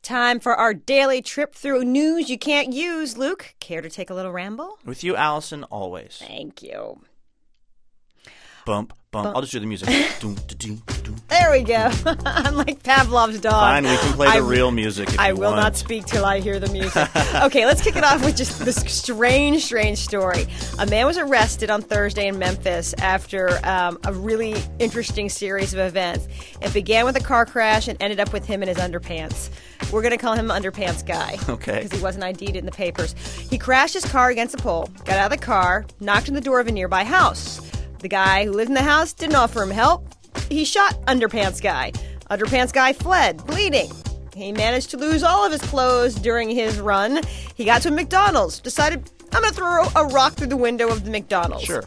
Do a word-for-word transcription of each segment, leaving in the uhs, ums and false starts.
time for our daily trip through news you can't use. Luke, care to take a little ramble? With you, Allison, always. Thank you. Bump, bump. Bump. I'll just do the music. Doom, da-doom, da-doom. There we go. I'm like Pavlov's dog. Fine, we can play the I, real music if I you will want. not speak till I hear the music. Okay, let's kick it off with just this strange, strange story. A man was arrested on Thursday in Memphis after um, a really interesting series of events. It began with a car crash and ended up with him in his underpants. We're going to call him Underpants Guy. Okay. Because he wasn't I D'd in the papers. He crashed his car against a pole, got out of the car, knocked on the door of a nearby house. The guy who lived in the house didn't offer him help. He shot Underpants Guy. Underpants Guy fled, bleeding. He managed to lose all of his clothes during his run. He got to a McDonald's, decided, I'm going to throw a rock through the window of the McDonald's. Sure.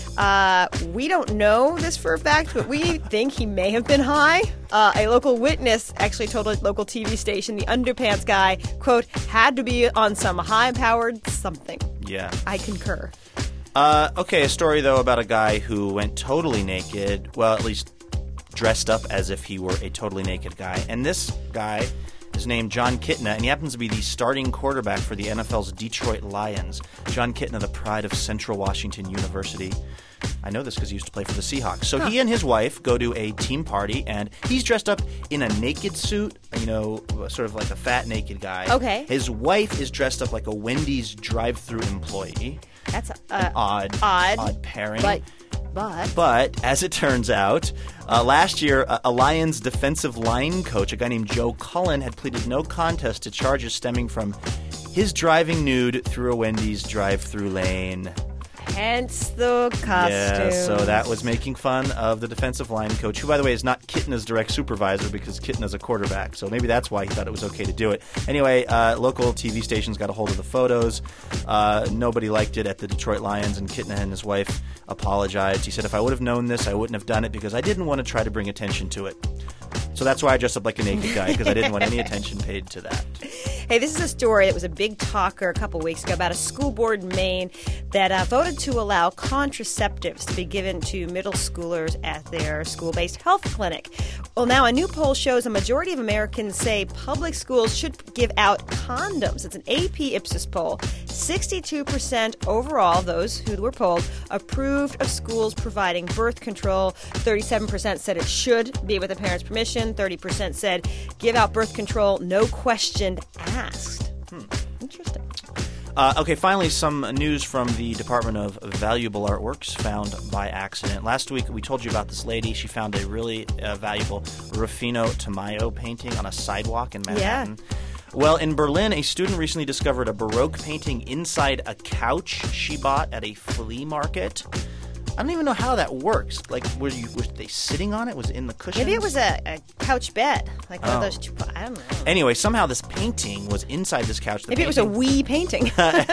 Uh, we don't know this for a fact, but we think he may have been high. Uh, a local witness actually told a local T V station the Underpants Guy, quote, had to be on some high-powered something. Yeah. I concur. Uh, okay, a story, though, about a guy who went totally naked. Well, at least dressed up as if he were a totally naked guy. And this guy is named Jon Kitna, and he happens to be the starting quarterback for the N F L's Detroit Lions. Jon Kitna, the pride of Central Washington University. I know this because he used to play for the Seahawks. So huh. he and his wife go to a team party, and he's dressed up in a naked suit, you know, sort of like a fat naked guy. Okay. His wife is dressed up like a Wendy's drive-thru employee. That's uh, An odd, odd, odd pairing. But, but, but as it turns out, uh, last year, a, a Lions defensive line coach, a guy named Joe Cullen, had pleaded no contest to charges stemming from his driving nude through a Wendy's drive-thru lane. hence the costume. Yeah, so that was making fun of the defensive line coach, who, by the way, is not Kitna's direct supervisor because Kitna's a quarterback. So maybe that's why he thought it was okay to do it. Anyway, uh, local T V stations got a hold of the photos. Uh, nobody liked it at the Detroit Lions, and Kitna and his wife apologized. He said, if I would have known this, I wouldn't have done it because I didn't want to try to bring attention to it. So that's why I dressed up like a naked guy, because I didn't want any attention paid to that. Hey, this is a story that was a big talker a couple weeks ago about a school board in Maine that uh, voted to allow contraceptives to be given to middle schoolers at their school-based health clinic. Well, now a new poll shows a majority of Americans say public schools should give out condoms. It's an A P Ipsos poll. sixty-two percent overall, those who were polled, approved of schools providing birth control. thirty-seven percent said it should be with the parents' permission. thirty percent said give out birth control, no question asked. Hmm. Interesting. Uh, okay, finally, some news from the Department of Valuable Artworks found by accident. Last week, we told you about this lady. She found a really uh, valuable Rufino Tamayo painting on a sidewalk in Manhattan. Yeah. Well, in Berlin, a student recently discovered a Baroque painting inside a couch she bought at a flea market. I don't even know how that works. Like, were you were they sitting on it? Was it in the cushions? Maybe it was a, a couch bed, like one oh. of those. Two, I don't know. Anyway, somehow this painting was inside this couch. The Maybe painting, it was a wee painting.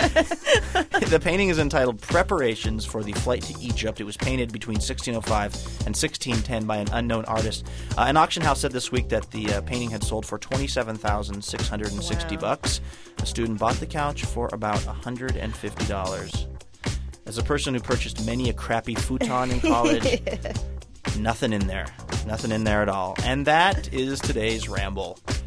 The painting is entitled "Preparations for the Flight to Egypt." It was painted between sixteen oh five and sixteen ten by an unknown artist. Uh, an auction house said this week that the uh, painting had sold for twenty-seven thousand six hundred sixty wow. bucks. A student bought the couch for about one hundred fifty dollars. As a person who purchased many a crappy futon in college, nothing in there. Nothing in there at all. And that is today's ramble.